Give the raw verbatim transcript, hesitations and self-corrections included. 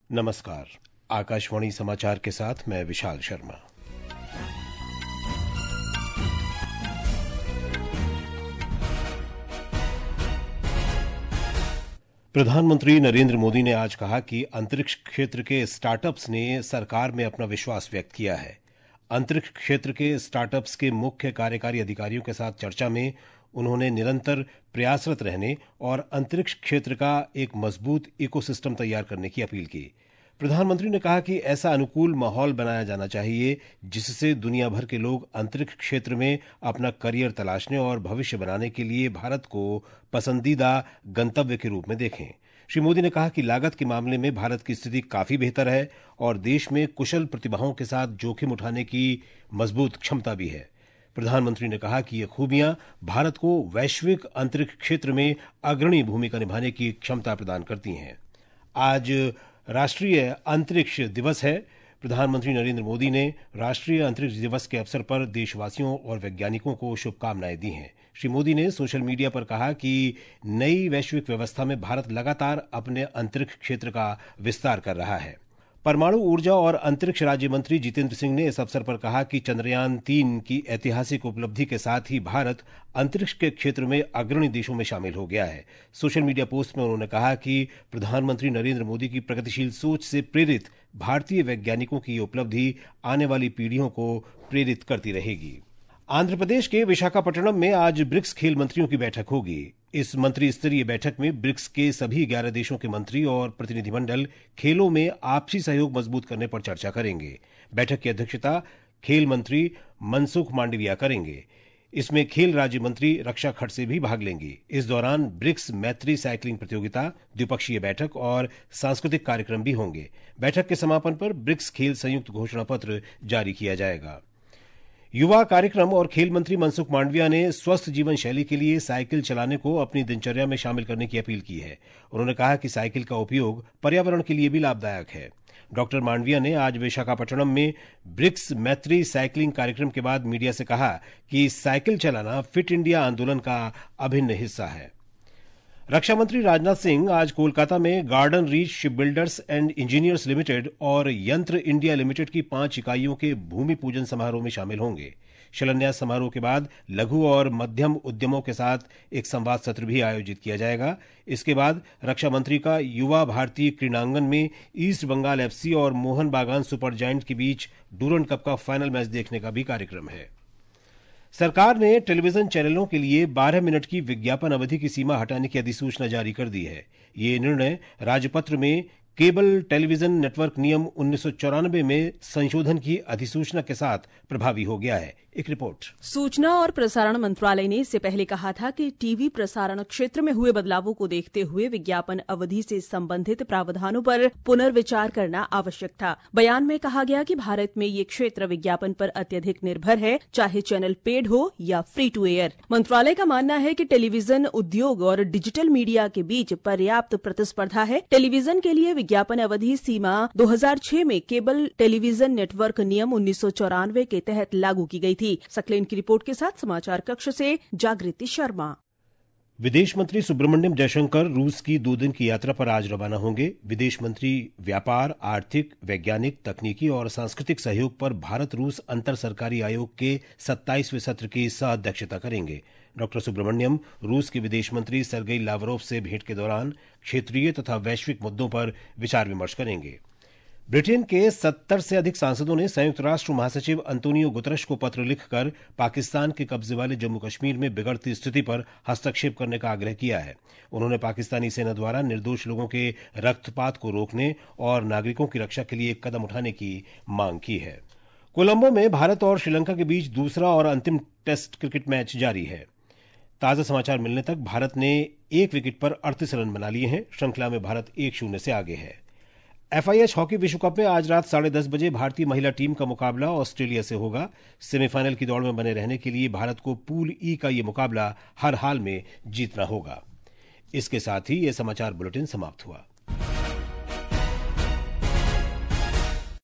नमस्कार। आकाशवाणी समाचार के साथ मैं विशाल शर्मा। प्रधानमंत्री नरेंद्र मोदी ने आज कहा कि अंतरिक्ष क्षेत्र के स्टार्टअप्स ने सरकार में अपना विश्वास व्यक्त किया है। अंतरिक्ष क्षेत्र के स्टार्टअप्स के मुख्य कार्यकारी अधिकारियों के साथ चर्चा में उन्होंने निरंतर प्रयासरत रहने और अंतरिक्ष क्षेत्र का एक मजबूत इकोसिस्टम तैयार करने की अपील की। प्रधानमंत्री ने कहा कि ऐसा अनुकूल माहौल बनाया जाना चाहिए जिससे दुनिया भर के लोग अंतरिक्ष क्षेत्र में अपना करियर तलाशने और भविष्य बनाने के लिए भारत को पसंदीदा गंतव्य के रूप में देखें। श्री मोदी ने कहा कि लागत के मामले में भारत की स्थिति काफी बेहतर है और देश में कुशल प्रतिभाओं के साथ जोखिम उठाने की मजबूत क्षमता भी है। प्रधानमंत्री ने कहा कि ये खूबियां भारत को वैश्विक अंतरिक्ष क्षेत्र में अग्रणी भूमिका निभाने की क्षमता प्रदान करती हैं। आज राष्ट्रीय अंतरिक्ष दिवस है। प्रधानमंत्री नरेंद्र मोदी ने राष्ट्रीय अंतरिक्ष दिवस के अवसर पर देशवासियों और वैज्ञानिकों को शुभकामनाएं दी हैं। श्री मोदी ने सोशल मीडिया पर कहा कि नई वैश्विक व्यवस्था में भारत लगातार अपने अंतरिक्ष क्षेत्र का विस्तार कर रहा है। परमाणु ऊर्जा और अंतरिक्ष राज्य मंत्री जितेंद्र सिंह ने इस अवसर पर कहा कि चंद्रयान तीन की ऐतिहासिक उपलब्धि के साथ ही भारत अंतरिक्ष के क्षेत्र में अग्रणी देशों में शामिल हो गया है। सोशल मीडिया पोस्ट में उन्होंने कहा कि प्रधानमंत्री नरेंद्र मोदी की प्रगतिशील सोच से प्रेरित भारतीय वैज्ञानिकों की ये उपलब्धि आने वाली पीढ़ियों को प्रेरित करती रहेगी। आंध्र प्रदेश के विशाखापट्टनम में आज ब्रिक्स खेल मंत्रियों की बैठक होगी। इस मंत्री स्तरीय बैठक में ब्रिक्स के सभी ग्यारह देशों के मंत्री और प्रतिनिधिमंडल खेलों में आपसी सहयोग मजबूत करने पर चर्चा करेंगे। बैठक की अध्यक्षता खेल मंत्री मनसुख मांडविया करेंगे। इसमें खेल राज्य मंत्री रक्षा खड़से भी भाग लेंगे। इस दौरान ब्रिक्स मैत्री साइकिलिंग प्रतियोगिता, द्विपक्षीय बैठक और सांस्कृतिक कार्यक्रम भी होंगे। बैठक के समापन पर ब्रिक्स खेल संयुक्त घोषणा पत्र जारी किया जाएगा। युवा कार्यक्रम और खेल मंत्री मनसुख मांडविया ने स्वस्थ जीवन शैली के लिए साइकिल चलाने को अपनी दिनचर्या में शामिल करने की अपील की है। उन्होंने कहा कि साइकिल का उपयोग पर्यावरण के लिए भी लाभदायक है। डॉक्टर मांडविया ने आज विशाखापट्टनम में ब्रिक्स मैत्री साइकिलिंग कार्यक्रम के बाद मीडिया से कहा कि साइकिल चलाना फिट इंडिया आंदोलन का अभिन्न हिस्सा है। रक्षा मंत्री राजनाथ सिंह आज कोलकाता में Garden Reach Shipbuilders and Engineers Limited और यंत्र इंडिया लिमिटेड की पांच इकाइयों के भूमि पूजन समारोह में शामिल होंगे। शिलान्यास समारोह के बाद लघु और मध्यम उद्यमों के साथ एक संवाद सत्र भी आयोजित किया जाएगा। इसके बाद रक्षा मंत्री का युवा भारतीय क्रीड़ांगन में ईस्ट बंगाल एफसी और मोहन बागान सुपर जायंट के बीच डूरंड कप का फाइनल मैच देखने का भी कार्यक्रम है। सरकार ने टेलीविजन चैनलों के लिए बारह मिनट की विज्ञापन अवधि की सीमा हटाने की अधिसूचना जारी कर दी है। ये निर्णय राजपत्र में केबल टेलीविजन नेटवर्क नियम उन्नीस सौ चौरानवे में संशोधन की अधिसूचना के साथ प्रभावी हो गया है। एक रिपोर्ट। सूचना और प्रसारण मंत्रालय ने इससे पहले कहा था कि टीवी प्रसारण क्षेत्र में हुए बदलावों को देखते हुए विज्ञापन अवधि से संबंधित प्रावधानों पर पुनर्विचार करना आवश्यक था। बयान में कहा गया कि भारत में ये क्षेत्र विज्ञापन पर अत्यधिक निर्भर है, चाहे चैनल पेड हो या फ्री टू एयर। मंत्रालय का मानना है कि टेलीविजन उद्योग और डिजिटल मीडिया के बीच पर्याप्त प्रतिस्पर्धा है। टेलीविजन के लिए विज्ञापन अवधि सीमा दो हज़ार छह में केबल टेलीविजन नेटवर्क नियम उन्नीस सौ चौरानवे के तहत लागू की गई थी। सकलेन की रिपोर्ट के साथ समाचार कक्ष से जागृति शर्मा। विदेश मंत्री सुब्रमण्यम जयशंकर रूस की दो दिन की यात्रा पर आज रवाना होंगे। विदेश मंत्री व्यापार, आर्थिक, वैज्ञानिक, तकनीकी और सांस्कृतिक सहयोग पर भारत रूस अंतर सरकारी आयोग के सत्ताईसवें सत्र की सह अध्यक्षता करेंगे। डॉक्टर सुब्रमण्यम रूस के विदेश मंत्री सर्गेई लावरोव से भेंट के दौरान क्षेत्रीय तथा वैश्विक मुद्दों पर विचार विमर्श करेंगे। ब्रिटेन के सत्तर से अधिक सांसदों ने संयुक्त राष्ट्र महासचिव अंतोनियो गुतरश को पत्र लिखकर पाकिस्तान के कब्जे वाले जम्मू कश्मीर में बिगड़ती स्थिति पर हस्तक्षेप करने का आग्रह किया है। उन्होंने पाकिस्तानी सेना द्वारा निर्दोष लोगों के रक्तपात को रोकने और नागरिकों की रक्षा के लिए एक कदम उठाने की मांग की है। कोलंबो में भारत और श्रीलंका के बीच दूसरा और अंतिम टेस्ट क्रिकेट मैच जारी है। ताजा समाचार मिलने तक भारत ने एक विकेट पर अड़तीस रन बना लिए हैं। श्रृंखला में भारत एक शून्य से आगे है। एफआईएच हॉकी विश्व कप में आज रात साढ़े दस बजे भारतीय महिला टीम का मुकाबला ऑस्ट्रेलिया से होगा। सेमीफाइनल की दौड़ में बने रहने के लिए भारत को पूल ई का ये मुकाबला हर हाल में जीतना होगा। इसके साथ ही यह समाचार बुलेटिन समाप्त हुआ।